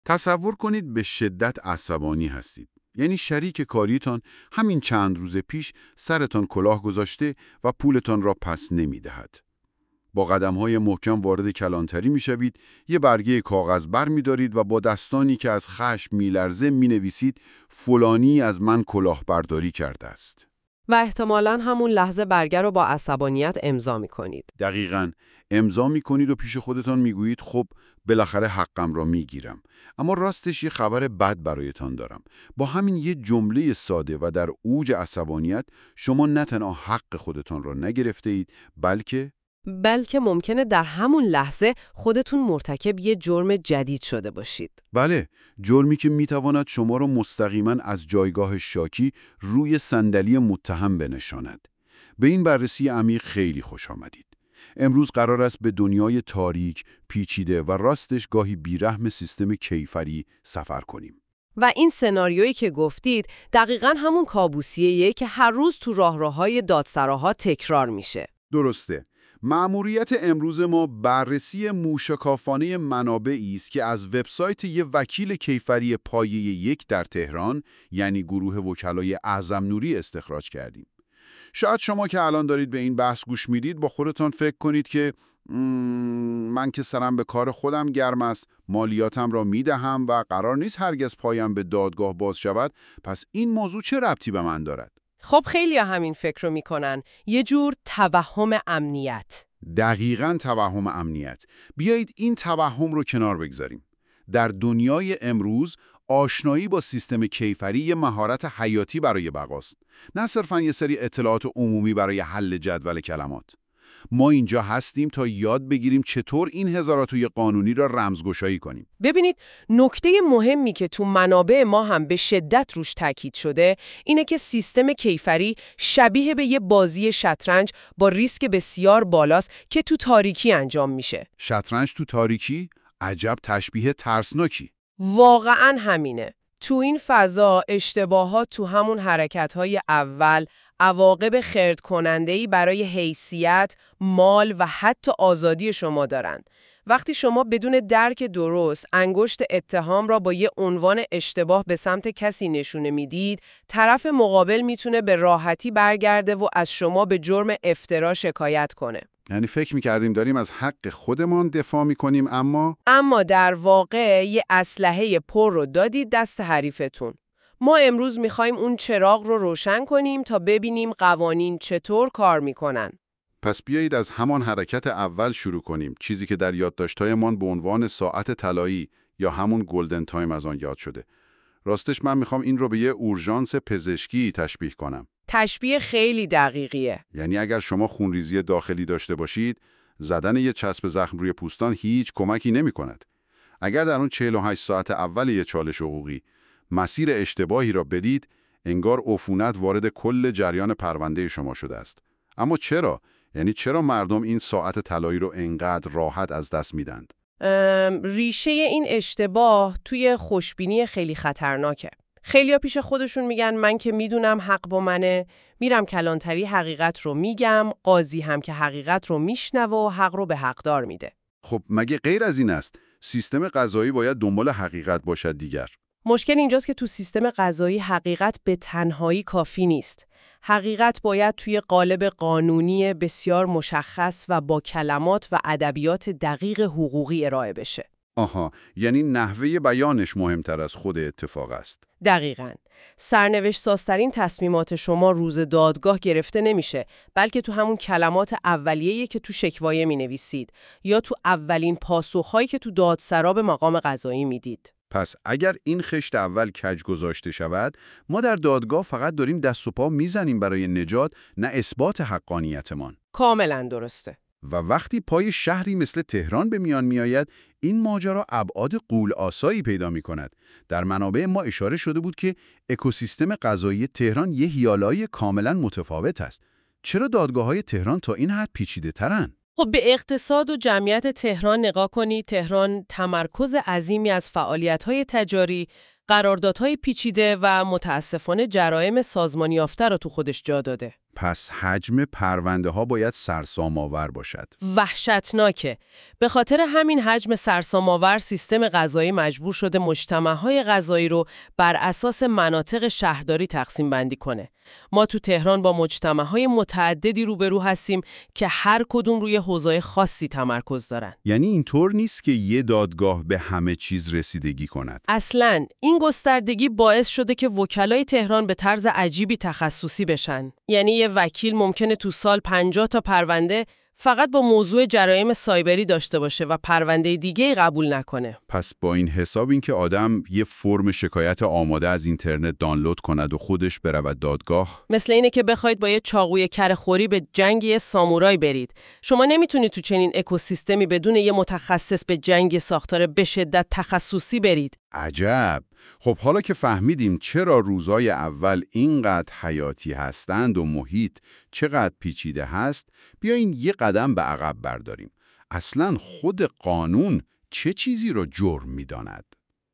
تصور کنید به شدت عصبانی هستید. یعنی شریک کاریتان همین چند روز پیش سرتان کلاه گذاشته و پولتان را پس نمی‌دهد. با قدم‌های محکم وارد کلانتری می‌شوید، یه برگه کاغذ برمی‌دارید و با دستانی که از خشم می‌لرزه می‌نویسید فلانی از من کلاهبرداری کرده است. و احتمالاً همون لحظه برگه رو با عصبانیت امضا می‌کنید. دقیقاً امضا می‌کنید و پیش خودتان می‌گویید خب بالاخره حقم را می‌گیرم. اما راستش یه خبر بد برایتان دارم. با همین یه جمله ساده و در اوج عصبانیت شما نه تنها حق خودتان را نگرفته اید، بلکه ممکنه در همون لحظه خودتون مرتکب یه جرم جدید شده باشید. بله، جرمی که میتواند شما را مستقیما از جایگاه شاکی روی صندلی متهم بنشاند. به این بررسی عمیق خیلی خوش آمدید. امروز قرار است به دنیای تاریک، پیچیده و راستش گاهی بیرحم سیستم کیفری سفر کنیم. و این سناریویی که گفتید دقیقاً همون کابوسیه که هر روز تو راهروهای دادسراها تکرار میشه. درسته. مأموریت امروز ما بررسی موشکافانه منابعی است که از وبسایت یک وکیل کیفری پایه 1 در تهران، یعنی گروه وکلای اعظم نوری استخراج کردیم. شاید شما که الان دارید به این بحث گوش میدید با خودتان فکر کنید که من که سرم به کار خودم گرم است، مالیاتم را میدهم و قرار نیست هرگز پایم به دادگاه باز شود، پس این موضوع چه ربطی به من دارد؟ خب خیلی همین فکر رو میکنن. یه جور توهم امنیت. دقیقاً توهم امنیت. بیایید این توهم رو کنار بگذاریم. در دنیای امروز آشنایی با سیستم کیفری یه مهارت حیاتی برای بقاست. نه صرفاً یه سری اطلاعات عمومی برای حل جدول کلمات. ما اینجا هستیم تا یاد بگیریم چطور این هزاراتوی قانونی را رمزگشایی کنیم. ببینید، نکته مهمی که تو منابع ما هم به شدت روش تاکید شده اینه که سیستم کیفری شبیه به یه بازی شطرنج با ریسک بسیار بالاست که تو تاریکی انجام میشه. شطرنج تو تاریکی؟ عجب تشبیه ترسناکی. واقعاً همینه. تو این فضا اشتباهات تو همون حرکت‌های اول عواقب خرد کننده‌ای برای حیثیت، مال و حتی آزادی شما دارند. وقتی شما بدون درک درست انگشت اتهام را با یه عنوان اشتباه به سمت کسی نشونه میدید، طرف مقابل میتونه به راحتی برگرده و از شما به جرم افترا شکایت کنه. یعنی فکر می‌کردیم داریم از حق خودمان دفاع می‌کنیم، اما در واقع یه اسلحه پر رو دادید دست حریفتون. ما امروز می‌خوایم اون چراغ رو روشن کنیم تا ببینیم قوانین چطور کار می‌کنن. پس بیایید از همان حرکت اول شروع کنیم، چیزی که در یادداشت‌هایمان به عنوان ساعت طلایی یا همون گلدن تایم از آن یاد شده. راستش من می‌خوام این رو به یه اورژانس پزشکی تشبیه کنم. تشبیه خیلی دقیقیه. یعنی اگر شما خونریزی داخلی داشته باشید، زدن یه چسب زخم روی پوستان هیچ کمکی نمی‌کند. اگر در اون 48 ساعت اول یه چالش حقوقی مسیر اشتباهی را بدید، انگار عفونت وارد کل جریان پرونده شما شده است. اما چرا؟ یعنی چرا مردم این ساعت طلایی رو انقدر راحت از دست میدند؟ ریشه این اشتباه توی خوشبینی خیلی خطرناکه. خیلیا پیش خودشون میگن من که میدونم حق با منه، میرم کلانتری حقیقت رو میگم، قاضی هم که حقیقت رو میشنوه و حق رو به حقدار میده. خب مگه غیر از این است؟ سیستم قضایی باید دنبال حقیقت باشد دیگر. مشکل اینجاست که تو سیستم قضایی حقیقت به تنهایی کافی نیست. حقیقت باید توی قالب قانونی بسیار مشخص و با کلمات و ادبیات دقیق حقوقی ارائه بشه. آها، یعنی نحوه بیانش مهمتر از خود اتفاق است. دقیقاً. سرنوشت سازترین تصمیمات شما روز دادگاه گرفته نمیشه، بلکه تو همون کلمات اولیه‌ای که تو شکوایه می‌نویسید یا تو اولین پاسخ‌هایی که تو دادسرا به مقام قضایی میدید. پس اگر این خشت اول کج گذاشته شود، ما در دادگاه فقط داریم دست و پا میزنیم برای نجات، نه اثبات حقانیتمان. کاملاً درسته. و وقتی پای شهری مثل تهران به میان میآید، این ماجرا ابعاد غول آسایی پیدا می کند. در منابع ما اشاره شده بود که اکوسیستم قضایی تهران یه هیالای کاملا متفاوت است. چرا دادگاه‌های تهران تا این حد پیچیده ترن؟ خب به اقتصاد و جمعیت تهران نگاه کنید. تهران تمرکز عظیمی از فعالیت‌های تجاری، قراردادهای پیچیده و متاسفانه جرایم سازمانی یافته را تو خودش جا داده. پس حجم پرونده ها باید سرسام‌آور باشد. وحشتناکه. به خاطر همین حجم سرسام‌آور سیستم قضایی مجبور شده مجتمع‌های قضایی رو بر اساس مناطق شهرداری تقسیم بندی کنه. ما تو تهران با مجتمع‌های متعددی روبرو هستیم که هر کدوم روی حوزه‌های خاصی تمرکز دارن. یعنی اینطور نیست که یه دادگاه به همه چیز رسیدگی کند. اصلاً این گستردگی باعث شده که وکلای تهران به طرز عجیبی تخصصی بشن. یعنی یه وکیل ممکنه تو سال 50 تا پرونده فقط با موضوع جرایم سایبری داشته باشه و پرونده دیگه قبول نکنه. پس با این حساب این که آدم یه فرم شکایت آماده از اینترنت دانلود کند و خودش برود دادگاه، مثل اینه که بخواید با یه چاقوی کره‌خوری به جنگ یه سامورای برید. شما نمیتونید تو چنین اکوسیستمی بدون یه متخصص به جنگ ساختار به شدت تخصصی برید. عجب. خب حالا که فهمیدیم چرا روزای اول اینقدر حیاتی هستند و محیط چقدر پیچیده هست، بیاین یه قدم به عقب برداریم. اصلاً خود قانون چه چیزی رو جرم می‌داند؟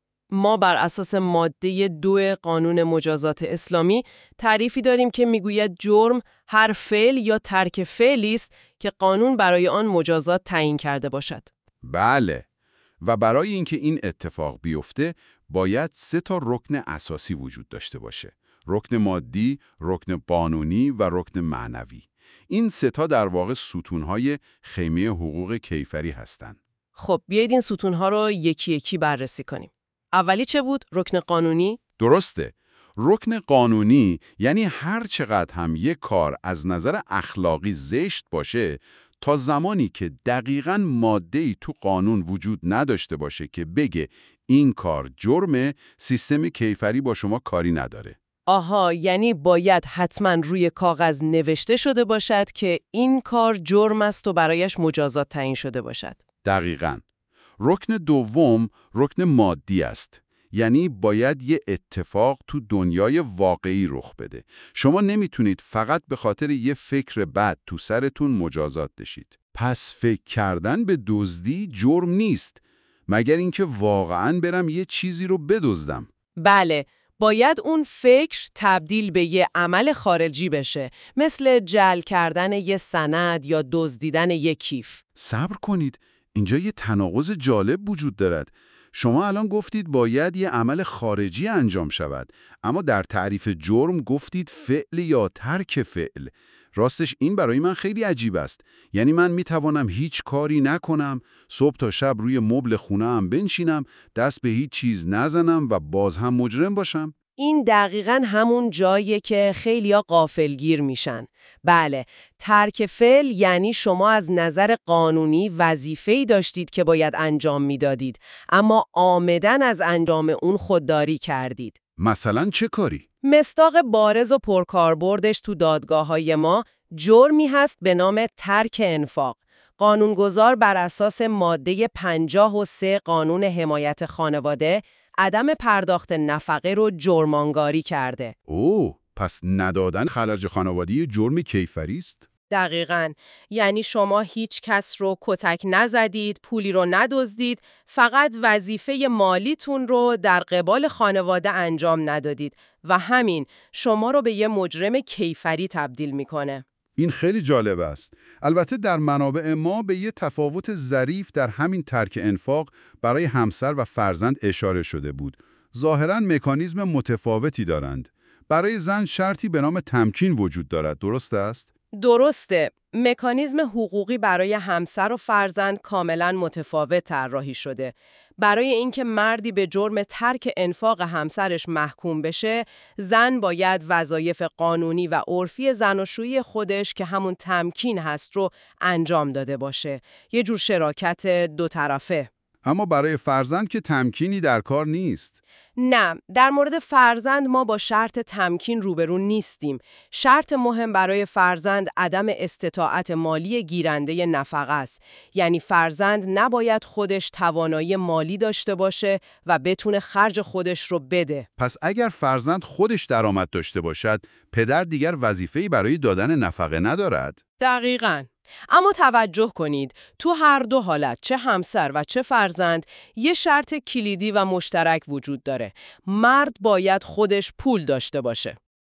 ما بر اساس ماده 2 قانون مجازات اسلامی تعریفی داریم که میگوید جرم هر فعل یا ترک فعلی است که قانون برای آن مجازات تعیین کرده باشد. بله. و برای اینکه این اتفاق بیفته باید 3 تا رکن اساسی وجود داشته باشه. رکن مادی، رکن قانونی و رکن معنوی. این 3 تا در واقع ستونهای خیمه حقوق کیفری هستند. خب بیایید این ستونها رو یکی یکی بررسی کنیم. اولی چه بود؟ رکن قانونی؟ درسته. رکن قانونی یعنی هر چقدر هم یک کار از نظر اخلاقی زشت باشه، تا زمانی که دقیقاً ماده‌ای تو قانون وجود نداشته باشه که بگه این کار جرمه، سیستم کیفری با شما کاری نداره. آها، یعنی باید حتما روی کاغذ نوشته شده باشد که این کار جرم است و برایش مجازات تعیین شده باشد. دقیقاً. رکن دوم رکن مادی است. یعنی باید یه اتفاق تو دنیای واقعی رخ بده. شما نمیتونید فقط به خاطر یه فکر بد تو سرتون مجازات بشید. پس فکر کردن به دزدی جرم نیست، مگر اینکه واقعاً برم یه چیزی رو بدزدم. بله، باید اون فکر تبدیل به یه عمل خارجی بشه، مثل جعل کردن یه سند یا دزدیدن یه کیف. صبر کنید، اینجا یه تناقض جالب وجود دارد. شما الان گفتید باید یه عمل خارجی انجام شود، اما در تعریف جرم گفتید فعل یا ترک فعل. راستش این برای من خیلی عجیب است. یعنی من میتوانم هیچ کاری نکنم، صبح تا شب روی مبل خونه‌ام بنشینم، دست به هیچ چیز نزنم و باز هم مجرم باشم؟ این دقیقاً همون جاییه که خیلیا غافلگیر میشن. بله، ترک فعل یعنی شما از نظر قانونی وظیفه‌ای داشتید که باید انجام میدادید، اما عامداً از انجام اون خودداری کردید. مثلا چه کاری؟ مصداق بارز و پرکاربردش تو دادگاه‌های ما جرمی هست به نام ترک انفاق. قانونگذار بر اساس ماده 53 قانون حمایت خانواده عدم پرداخت نفقه رو جرمانگاری کرده. اوه، پس ندادن خرج خانوادگی جرم کیفری است؟ دقیقاً. یعنی شما هیچ کس رو کتک نزدید، پولی رو ندزدید، فقط وظیفه مالیتون رو در قبال خانواده انجام ندادید و همین شما رو به یه مجرم کیفری تبدیل میکنه. این خیلی جالب است. البته در منابع ما به یه تفاوت ظریف در همین ترک انفاق برای همسر و فرزند اشاره شده بود. ظاهراً مکانیزم متفاوتی دارند. برای زن شرطی به نام تمکین وجود دارد، درست است؟ درسته. مکانیزم حقوقی برای همسر و فرزند کاملا متفاوت طراحی شده. برای اینکه مردی به جرم ترک انفاق همسرش محکوم بشه، زن باید وظایف قانونی و عرفی زناشویی خودش که همون تمکین هست رو انجام داده باشه. یه جور شراکت دو طرفه. اما برای فرزند که تمکینی در کار نیست. نه، در مورد فرزند ما با شرط تمکین روبرو نیستیم. شرط مهم برای فرزند عدم استطاعت مالی گیرنده نفقه است. یعنی فرزند نباید خودش توانایی مالی داشته باشه و بتونه خرج خودش رو بده. پس اگر فرزند خودش درآمد داشته باشد، پدر دیگر وظیفه‌ای برای دادن نفقه ندارد. دقیقاً. اما توجه کنید، تو هر دو حالت، چه همسر و چه فرزند، یه شرط کلیدی و مشترک وجود داره. مرد باید خودش پول داشته باشه.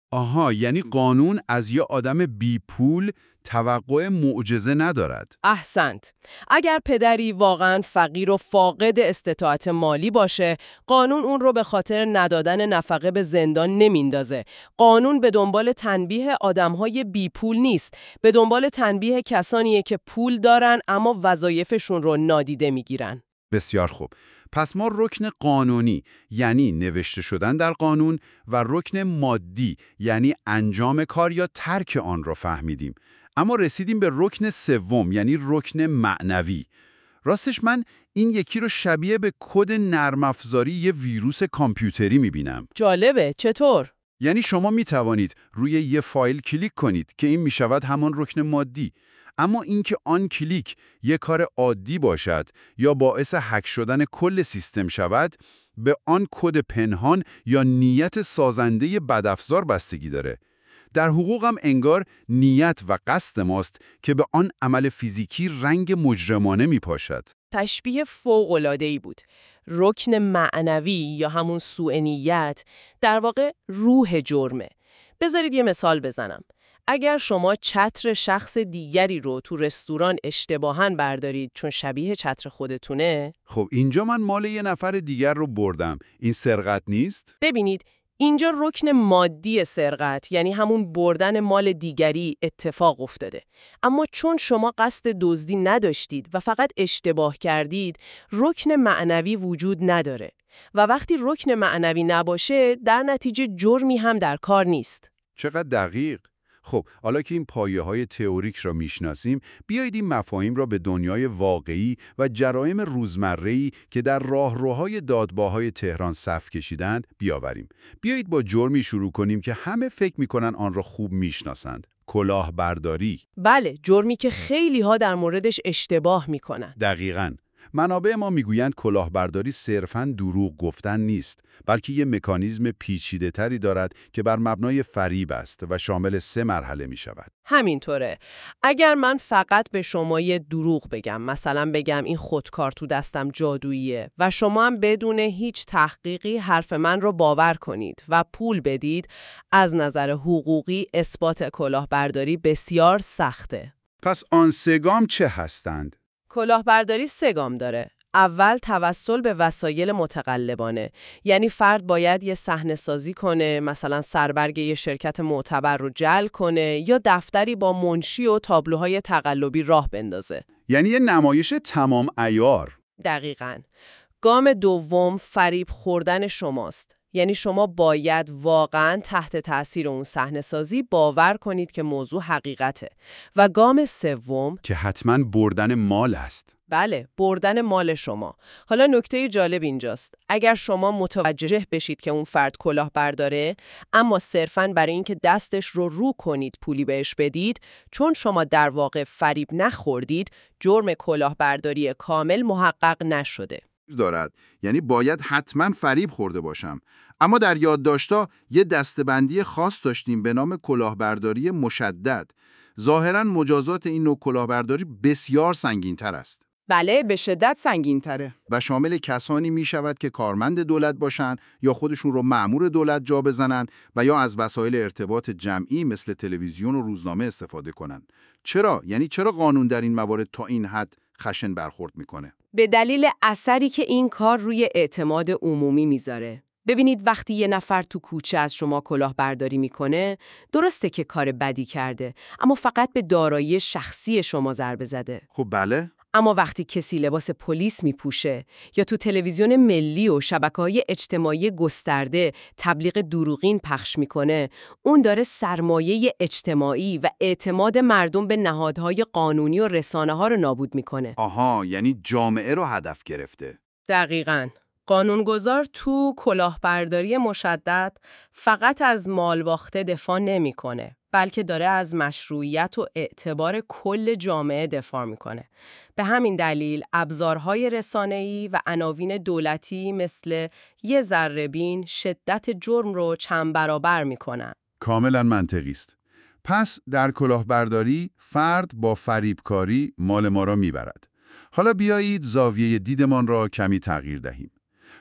آها، یعنی قانون از یه آدم بی پول توقع معجزه ندارد. احسنت. اگر پدری واقعاً فقیر و فاقد استطاعت مالی باشه، قانون اون رو به خاطر ندادن نفقه به زندان نمیندازه. قانون به دنبال تنبیه آدم‌های بی پول نیست، به دنبال تنبیه کسانیه که پول دارن اما وظایفشون رو نادیده میگیرن. بسیار خوب. پس ما رکن قانونی یعنی نوشته شدن در قانون و رکن مادی یعنی انجام کار یا ترک آن را فهمیدیم. اما رسیدیم به رکن سوم یعنی رکن معنوی. راستش من این یکی رو شبیه به کد نرم افزاری یه ویروس کامپیوتری میبینم. جالبه، چطور؟ یعنی شما می توانید روی یه فایل کلیک کنید که این می شود همان رکن مادی. اما اینکه آن کلیک یک کار عادی باشد یا باعث هک شدن کل سیستم شود، به آن کد پنهان یا نیت سازنده بدافزار بستگی داره. در حقوق هم انگار نیت و قصد ماست که به آن عمل فیزیکی رنگ مجرمانه می پاشد. تشبیه فوق‌العاده‌ای بود. رکن معنوی یا همون سوء نیت در واقع روح جرمه. بذارید یه مثال بزنم. اگر شما چتر شخص دیگری رو تو رستوران اشتباهاً بردارید چون شبیه چتر خودتونه، خب اینجا من مال یه نفر دیگر رو بردم. این سرقت نیست؟ ببینید اینجا رکن مادی سرقت یعنی همون بردن مال دیگری اتفاق افتاده. اما چون شما قصد دزدی نداشتید و فقط اشتباه کردید، رکن معنوی وجود نداره. و وقتی رکن معنوی نباشه، در نتیجه جرمی هم در کار نیست. چقدر دقیق. خب، حالا که این پایه‌های تئوریک را میشناسیم، بیایید این مفاهیم را به دنیای واقعی و جرایم روزمره‌ای که در راهروهای دادگاه‌های تهران صف کشیدند بیاوریم. بیایید با جرمی شروع کنیم که همه فکر می‌کنن آن را خوب میشناسند. کلاهبرداری. بله، جرمی که خیلی‌ها در موردش اشتباه می‌کنن. دقیقاً. منابع ما میگویند کلاهبرداری صرفاً دروغ گفتن نیست، بلکه یک مکانیزم پیچیده‌تری دارد که بر مبنای فریب است و شامل 3 مرحله می شود. همینطوره. اگر من فقط به شما یه دروغ بگم، مثلا بگم این خودکار تو دستم جادوییه و شما هم بدون هیچ تحقیقی حرف من رو باور کنید و پول بدید، از نظر حقوقی اثبات کلاهبرداری بسیار سخته. پس آن 3 گام چه هستند؟ کلاهبرداری 3 گام داره. اول توسل به وسایل متقلبانه، یعنی فرد باید یه صحنه سازی کنه، مثلا سربرگ یه شرکت معتبر رو جعل کنه یا دفتری با منشی و تابلوهای تقلبی راه بندازه. یعنی یه نمایش تمام عیار. دقیقاً. گام دوم فریب خوردن شماست. یعنی شما باید واقعاً تحت تأثیر اون صحنه سازی باور کنید که موضوع حقیقته. و گام سوم که حتماً بردن مال است. بله، بردن مال شما. حالا نکته جالب اینجاست. اگر شما متوجه بشید که اون فرد کلاه برداره، اما صرفاً برای اینکه دستش رو کنید پولی بهش بدید، چون شما در واقع فریب نخوردید، جرم کلاهبرداری کامل محقق نشده. دارد، یعنی باید حتما فریب خورده باشم. اما در یادداشت‌ها یه دسته‌بندی خاص داشتیم به نام کلاهبرداری مشدد. ظاهراً مجازات این نوع کلاهبرداری بسیار سنگین‌تر است. بله، به شدت سنگین‌تره. و شامل کسانی می شود که کارمند دولت باشند یا خودشون رو مأمور دولت جا بزنن و یا از وسایل ارتباط جمعی مثل تلویزیون و روزنامه استفاده کنن. چرا؟ یعنی چرا قانون در این موارد تا این حد خشن برخورد میکنه؟ به دلیل اثری که این کار روی اعتماد عمومی میذاره. ببینید وقتی یه نفر تو کوچه از شما کلاهبرداری میکنه، درسته که کار بدی کرده، اما فقط به دارایی شخصی شما ضربه زده. خب بله. اما وقتی کسی لباس پلیس میپوشه یا تو تلویزیون ملی و شبکه‌های اجتماعی گسترده تبلیغ دروغین پخش میکنه، اون داره سرمایه اجتماعی و اعتماد مردم به نهادهای قانونی و رسانه‌ها رو نابود میکنه. آها، یعنی جامعه رو هدف گرفته. دقیقاً. قانونگذار تو کلاهبرداری مشدد فقط از مالباخته دفاع نمیکنه، بلکه داره از مشروعیت و اعتبار کل جامعه دفاع میکنه. به همین دلیل ابزارهای رسانه‌ای و عناوین دولتی مثل یه ذره‌بین شدت جرم رو چند برابر میکنن. کاملا منطقی است. پس در کلاهبرداری فرد با فریبکاری مال ما را میبرد. حالا بیایید زاویه دیدمان را کمی تغییر دهیم.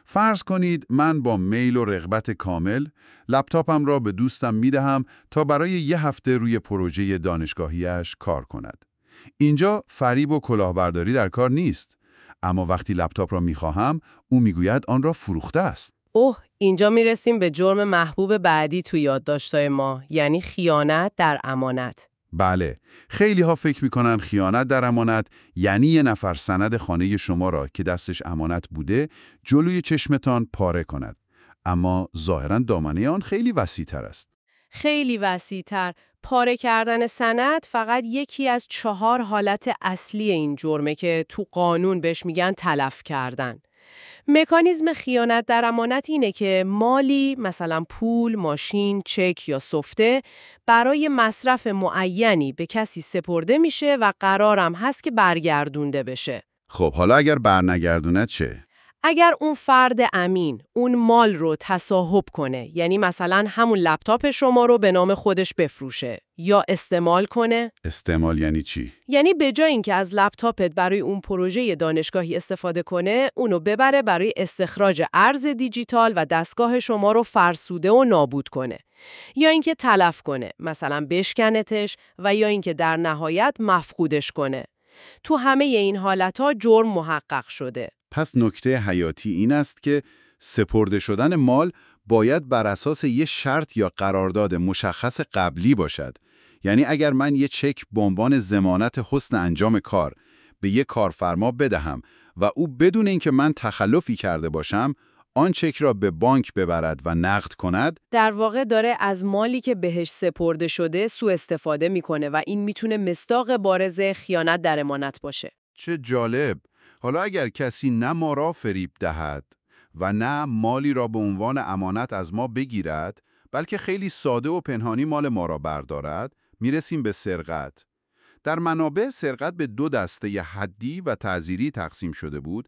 فرض کنید من با میل و رغبت کامل لپتاپم را به دوستم میدهم تا برای 1 هفته روی پروژه دانشگاهیش کار کند. اینجا فریب و کلاهبرداری در کار نیست. اما وقتی لپتاپ را میخواهم، او میگوید آن را فروخته است. اوه، اینجا میرسیم به جرم محبوب بعدی تو یادداشت‌های ما، یعنی خیانت در امانت. بله، خیلی ها فکر میکنن خیانت در امانت یعنی یه نفر سند خانه شما را که دستش امانت بوده جلوی چشمتان پاره کند. اما ظاهراً دامنه آن خیلی وسیع‌تر است. خیلی وسیع‌تر. پاره کردن سند فقط یکی از 4 حالت اصلی این جرمه که تو قانون بهش میگن تلف کردن. مکانیزم خیانت در امانت اینه که مالی، مثلا پول، ماشین، چک یا سفته، برای مصرف معینی به کسی سپرده میشه و قرارم هست که برگردونده بشه. خب حالا اگر برنگردوند چه؟ اگر اون فرد امین اون مال رو تصاحب کنه، یعنی مثلا همون لپتاپ شما رو به نام خودش بفروشه یا استعمال کنه. استعمال یعنی چی؟ یعنی به جای اینکه از لپتاپت برای اون پروژه دانشگاهی استفاده کنه، اونو ببره برای استخراج ارز دیجیتال و دستگاه شما رو فرسوده و نابود کنه. یا اینکه تلف کنه، مثلا بشکنتش، و یا اینکه در نهایت مفقودش کنه. تو همه این حالتها جرم محقق شده. پس نکته حیاتی این است که سپرده شدن مال باید بر اساس یه شرط یا قرارداد مشخص قبلی باشد. یعنی اگر من یه چک به عنوان ضمانت حسن انجام کار به یه کارفرما بدهم و او بدون اینکه من تخلفی کرده باشم، آن چک را به بانک ببرد و نقد کند، در واقع داره از مالی که بهش سپرده شده سوء استفاده میکنه و این میتونه مصداق بارز خیانت در امانت باشه. چه جالب! حالا اگر کسی نه ما را فریب دهد و نه مالی را به عنوان امانت از ما بگیرد، بلکه خیلی ساده و پنهانی مال ما را بردارد، میرسیم به سرقت. در منابع سرقت به 2 دسته حدی و تعزیری تقسیم شده بود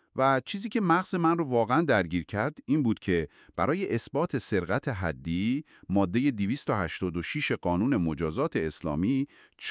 و چیزی که مغز من رو واقعا درگیر کرد این بود که برای اثبات سرقت حدی ماده 286 قانون مجازات اسلامی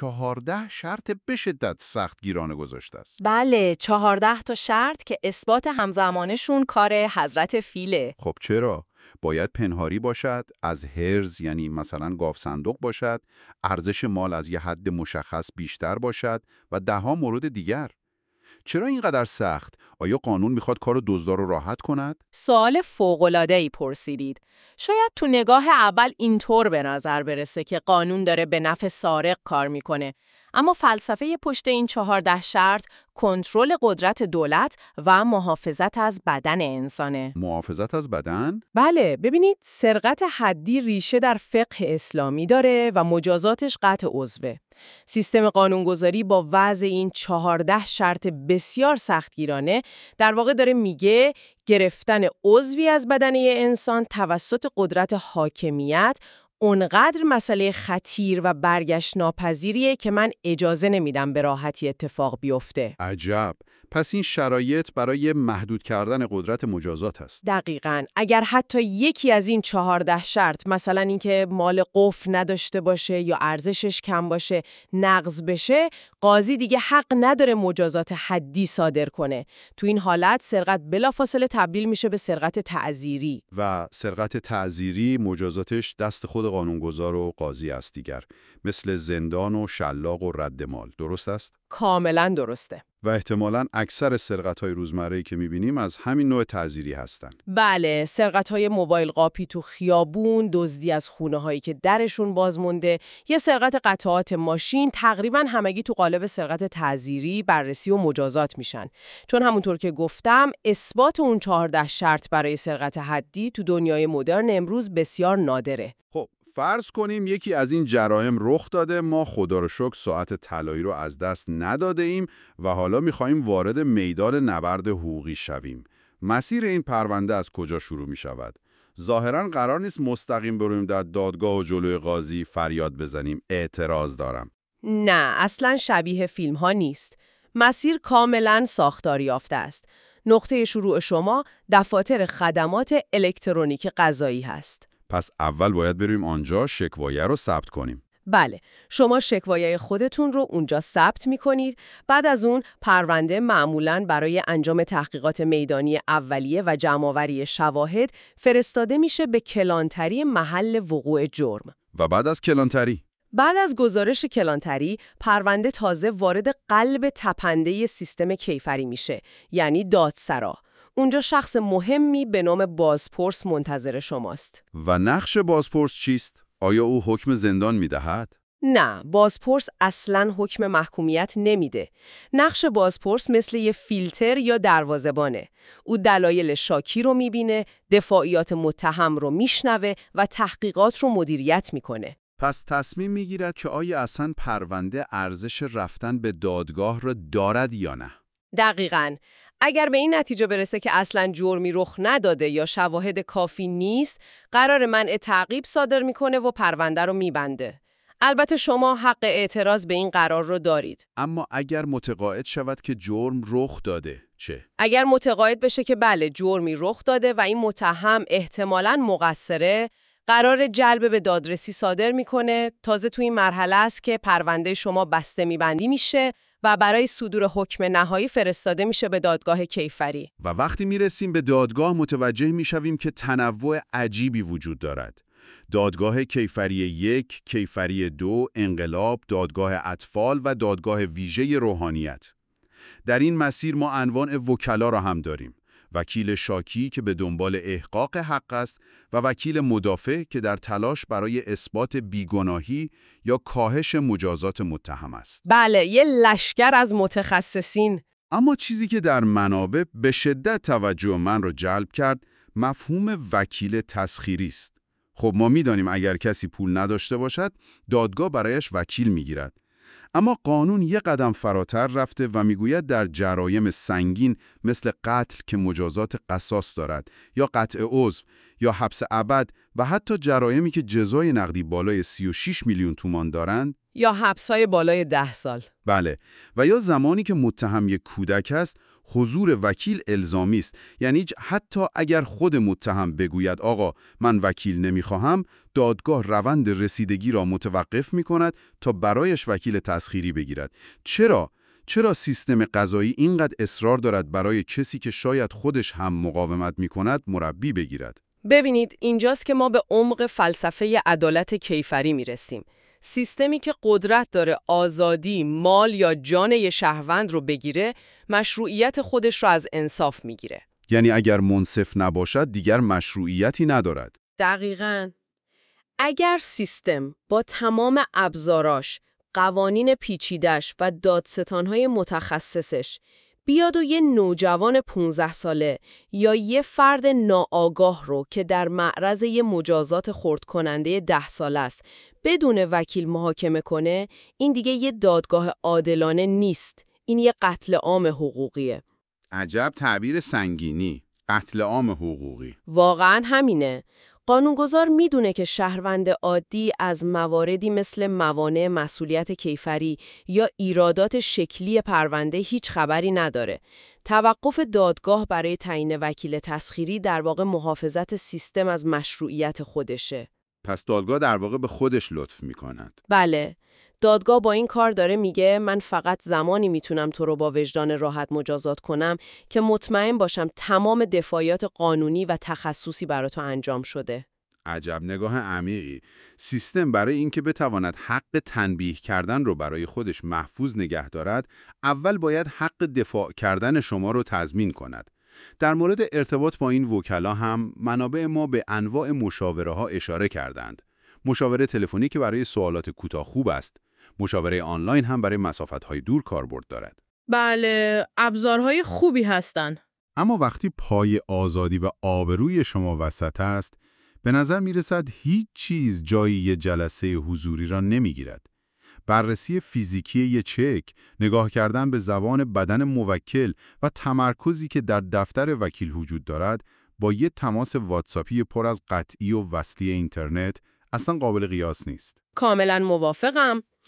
14 شرط به شدت سختگیرانه گذاشته است. بله، 14 تا شرط که اثبات همزمانشون کار حضرت فیله. خب چرا؟ باید پنهاری باشد، از حرز یعنی مثلا گاو صندوق باشد، ارزش مال از یه حد مشخص بیشتر باشد و 10 مورد دیگر. چرا اینقدر سخت؟ آیا قانون میخواد کار دزدا رو راحت کند؟ سوال فوق‌العاده‌ای پرسیدید. شاید تو نگاه اول اینطور به نظر برسه که قانون داره به نفع سارق کار میکنه. اما فلسفه پشت این 14 شرط کنترل قدرت دولت و محافظت از بدن انسانه. محافظت از بدن؟ بله، ببینید سرقت حدی ریشه در فقه اسلامی داره و مجازاتش قطع عضوه. سیستم قانونگذاری با وضع این 14 شرط بسیار سختگیرانه در واقع داره میگه گرفتن عضوی از بدنه انسان توسط قدرت حاکمیت اونقدر مسئله خطیر و برگشت ناپذیریه که من اجازه نمیدم به راحتی اتفاق بیفته. عجب. پس این شرایط برای محدود کردن قدرت مجازات است. دقیقاً. اگر حتی یکی از این 14 شرط، مثلا اینکه مال قفل نداشته باشه یا ارزشش کم باشه، نقض بشه، قاضی دیگه حق نداره مجازات حدی صادر کنه. تو این حالت سرقت بلافاصله تبدیل میشه به سرقت تعزیری. و سرقت تعزیری مجازاتش دست خود قانونگذار و قاضی است دیگر، مثل زندان و شلاق و رد مال. درست است؟ کاملاً درسته. و احتمالاً اکثر سرقت‌های روزمره‌ای که می‌بینیم از همین نوع تعزیری هستند. بله، سرقت‌های موبایل قاپی تو خیابون، دزدی از خونه‌هایی که درشون باز مونده، یه سرقت قطعات ماشین، تقریباً همگی تو قالب سرقت تعزیری بررسی و مجازات میشن. چون همونطور که گفتم، اثبات اون 14 شرط برای سرقت حدی تو دنیای مدرن امروز بسیار نادره. خب فرض کنیم یکی از این جرایم رخ داده، ما خدا رو شکر ساعت طلایی رو از دست نداده ایم و حالا می‌خوایم وارد میدان نبرد حقوقی شویم. مسیر این پرونده از کجا شروع می‌شود؟ ظاهراً قرار نیست مستقیم بریم در دادگاه و جلوی قاضی فریاد بزنیم اعتراض دارم. نه، اصلاً شبیه فیلم‌ها نیست. مسیر کاملاً ساختاری یافته است. نقطه شروع شما دفاتر خدمات الکترونیک قضایی هست. پس اول باید بریم آنجا شکوایه رو ثبت کنیم. بله، شما شکوایای خودتون رو اونجا ثبت می‌کنید. بعد از اون پرونده معمولاً برای انجام تحقیقات میدانی اولیه و جمع‌آوری شواهد فرستاده میشه به کلانتری محل وقوع جرم. و بعد از کلانتری؟ بعد از گزارش کلانتری، پرونده تازه وارد قلب تپنده سیستم کیفری میشه، یعنی دادسرا. اونجا شخص مهمی به نام بازپرس منتظر شماست. و نقش بازپرس چیست؟ آیا او حکم زندان میدهد؟ نه، بازپرس اصلاً حکم محکومیت نمیده. نقش بازپرس مثل یه فیلتر یا دروازه‌بانه. او دلایل شاکی رو میبینه، دفاعیات متهم رو میشنوه و تحقیقات رو مدیریت میکنه. پس تصمیم میگیرد که آیا اصلا پرونده ارزش رفتن به دادگاه را دارد یا نه. دقیقاً. اگر به این نتیجه برسه که اصلاً جرمی رخ نداده یا شواهد کافی نیست، قرار منع تعقیب صادر میکنه و پرونده رو میبنده. البته شما حق اعتراض به این قرار رو دارید. اما اگر متقاعد شود که جرم رخ داده، چه؟ اگر متقاعد بشه که بله جرمی رخ داده و این متهم احتمالاً مقصره، قرار جلب به دادرسی صادر میکنه. تازه تو این مرحله است که پرونده شما بسته میبندی میشه و برای صدور حکم نهایی فرستاده میشه به دادگاه کیفری. و وقتی میرسیم به دادگاه متوجه میشویم که تنوع عجیبی وجود دارد. دادگاه کیفری 1، کیفری 2، انقلاب، دادگاه اطفال و دادگاه ویژه روحانیت. در این مسیر ما عنوان وکلا را هم داریم. وکیل شاکی که به دنبال احقاق حق است و وکیل مدافع که در تلاش برای اثبات بیگناهی یا کاهش مجازات متهم است. بله، یه لشکر از متخصصین. اما چیزی که در منابع به شدت توجه من را جلب کرد، مفهوم وکیل تسخیری است. خب ما می‌دانیم اگر کسی پول نداشته باشد، دادگاه برایش وکیل می‌گیرد. اما قانون یک قدم فراتر رفته و میگوید در جرایم سنگین مثل قتل که مجازات قصاص دارد یا قطع عضو یا حبس ابد و حتی جرایمی که جزای نقدی بالای 36 میلیون تومان دارند یا حبس‌های بالای 10 سال. بله، و یا زمانی که متهم یک کودک است، حضور وکیل الزامی است. یعنی حتی اگر خود متهم بگوید آقا من وکیل نمیخواهم، دادگاه روند رسیدگی را متوقف میکند تا برایش وکیل تسخیری بگیرد. چرا سیستم قضایی اینقدر اصرار دارد برای کسی که شاید خودش هم مقاومت میکند مربی بگیرد؟ ببینید، اینجاست که ما به عمق فلسفه عدالت کیفری میرسیم. سیستمی که قدرت داره آزادی، مال یا جان یه شهروند رو بگیره، مشروعیت خودش رو از انصاف میگیره. یعنی اگر منصف نباشد دیگر مشروعیتی ندارد. دقیقاً. اگر سیستم با تمام ابزاراش، قوانین پیچیدش و دادستانهای متخصصش بیاد و یه نوجوان 15 ساله یا یه فرد ناآگاه رو که در معرض یه مجازات خرد کننده 10 ساله است بدون وکیل محاکمه کنه، این دیگه یه دادگاه عادلانه نیست. این یه قتل عام حقوقیه. عجب تعبیر سنگینی، قتل عام حقوقی. واقعاً همینه. قانونگذار میدونه که شهروند عادی از مواردی مثل موانع مسئولیت کیفری یا ایرادات شکلی پرونده هیچ خبری نداره. توقف دادگاه برای تعیین وکیل تسخیری در واقع محافظت سیستم از مشروعیت خودشه. پس دادگاه در واقع به خودش لطف می‌کند. بله. دادگاه با این کار داره میگه من فقط زمانی میتونم تو رو با وجدان راحت مجازات کنم که مطمئن باشم تمام دفاعیات قانونی و تخصصی برای تو انجام شده. عجب نگاه عمیقی. سیستم برای اینکه بتواند حق تنبیه کردن رو برای خودش محفوظ نگه دارد، اول باید حق دفاع کردن شما رو تضمین کند. در مورد ارتباط با این وکلا هم منابع ما به انواع مشاوره ها اشاره کردند. مشاوره تلفنی که برای سوالات کوتاه خوب است. مشاوره آنلاین هم برای مسافت‌های دور کاربرد دارد. بله، ابزارهای خوبی هستن. اما وقتی پای آزادی و آبروی شما وسط است، به نظر می‌رسد هیچ چیز جای یه جلسه حضوری را نمی‌گیرد. بررسی فیزیکی یه چک، نگاه کردن به زبان بدن موکل و تمرکزی که در دفتر وکیل وجود دارد، با یه تماس واتساپی پر از قطعی و وصلی اینترنت اصلا قابل قیاس نیست. کاملا موافقم.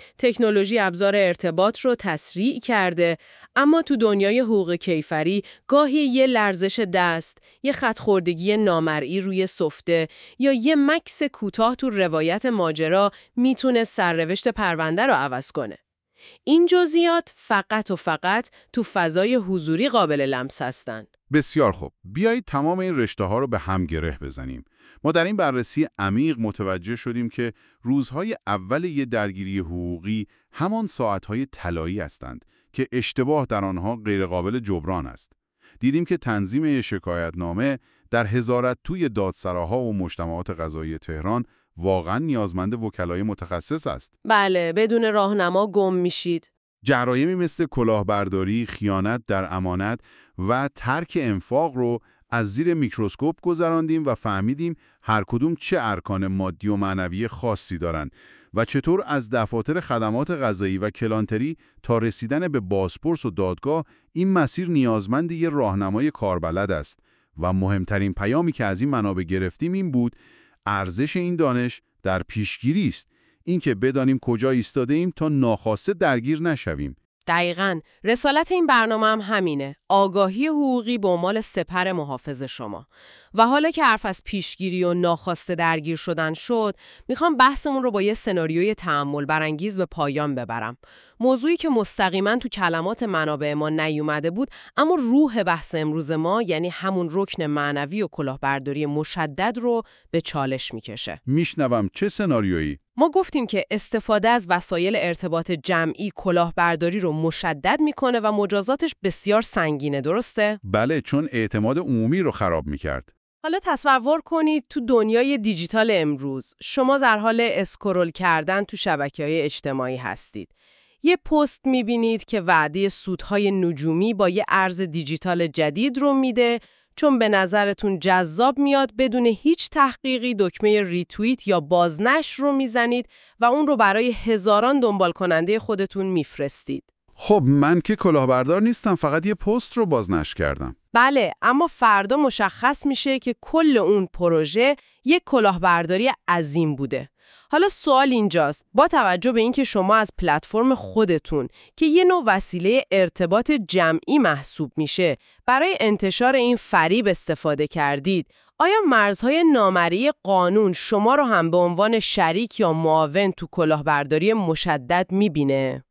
تکنولوژی ابزار ارتباط رو تسریع کرده، اما تو دنیای حقوق کیفری گاهی یه لرزش دست، یه خط‌خوردگی نامرئی روی سفته یا یه مکث کوتاه تو روایت ماجرا میتونه سرنوشت پرونده رو عوض کنه. این جزئیات فقط و فقط تو فضای حضوری قابل لمس هستن. بسیار خوب. بیایید تمام این رشته‌ها رو به هم گره بزنیم. ما در این بررسی عمیق متوجه شدیم که روزهای اول یه درگیری حقوقی همان ساعتهای طلایی هستند که اشتباه در آنها غیرقابل جبران است. دیدیم که تنظیم یه شکایتنامه در هزارت توی دادسراها و مجتمعات قضایی تهران واقعا نیازمند وکلای متخصص است. بله، بدون راهنما گم میشید. جرایمی مثل کلاهبرداری، خیانت در امانت و ترک انفاق رو از زیر میکروسکوپ گذراندیم و فهمیدیم هر کدوم چه ارکان مادی و معنوی خاصی دارن و چطور از دفاتر خدمات قضایی و کلانتری تا رسیدن به بازپرس و دادگاه این مسیر نیازمند یه راهنمای کاربلد است. و مهمترین پیامی که از این منابع گرفتیم این بود: ارزش این دانش در پیشگیری است، اینکه بدانیم کجا ایستاده ایم تا ناخواسته درگیر نشویم. دقیقاً، رسالت این برنامه هم همینه. آگاهی حقوقی به عنوان سپر محافظ شما. و حالا که حرف از پیشگیری و ناخواسته درگیر شدن شد، میخوام بحثمون رو با یه سناریوی تأمل برانگیز به پایان ببرم. موضوعی که مستقیما تو کلمات منابع ما نیومده بود، اما روح بحث امروز ما، یعنی همون رکن معنوی و کلاهبرداری مشدد رو به چالش میکشه. میشنوم، چه سناریویی؟ ما گفتیم که استفاده از وسایل ارتباط جمعی کلاهبرداری رو مشدد میکنه و مجازاتش بسیار سنگینه، درسته؟ بله، چون اعتماد عمومی رو خراب میکرد. حالا تصور کنید تو دنیای دیجیتال امروز شما در حال اسکرول کردن تو شبکه‌های اجتماعی هستید. یه پست میبینید که وعده سودهای نجومی با یه ارز دیجیتال جدید رو میده، چون به نظرتون جذاب میاد بدون هیچ تحقیقی دکمه ریتوییت یا بازنشر رو میزنید و اون رو برای هزاران دنبال کننده خودتون میفرستید. خب من که کلاهبردار نیستم، فقط یه پست رو بازنشر کردم. بله، اما فردا مشخص میشه که کل اون پروژه یک کلاهبرداری عظیم بوده. حالا سوال اینجاست، با توجه به اینکه شما از پلتفرم خودتون که یه نوع وسیله ارتباط جمعی محسوب میشه برای انتشار این فریب استفاده کردید، آیا مرزهای نامرئی قانون شما رو هم به عنوان شریک یا معاون تو کلاهبرداری مشدد میبینه؟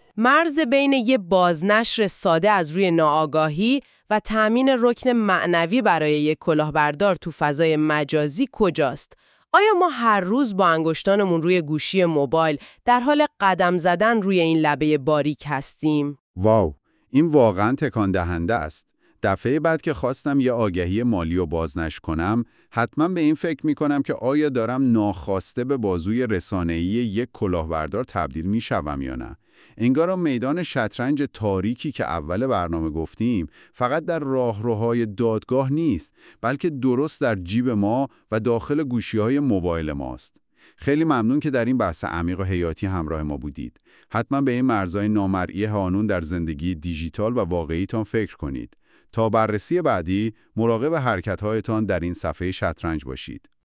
مرز بین یه بازنشر ساده از روی ناآگاهی و تأمین رکن معنوی برای یک کلاهبردار تو فضای مجازی کجاست؟ آیا ما هر روز با انگشتانمون روی گوشی موبایل در حال قدم زدن روی این لبه باریک هستیم؟ واو، این واقعا تکان دهنده است. دفعه بعد که خواستم یه آگهی مالی رو بازنشر کنم، حتما به این فکر میکنم که آیا دارم ناخواسته به بازوی رسانه‌ای یک کلاهبردار تبدیل میشوم یا نه. انگار میدان شطرنج تاریکی که اول برنامه گفتیم فقط در راهروهای دادگاه نیست، بلکه درست در جیب ما و داخل گوشی‌های موبایل ماست. خیلی ممنون که در این بحث عمیق و حیاتی همراه ما بودید. حتما به این مرزهای نامرئی قانون در زندگی دیجیتال و واقعیتان فکر کنید. تا بررسی بعدی، مراقب حرکت‌هایتان در این صفحه شطرنج باشید.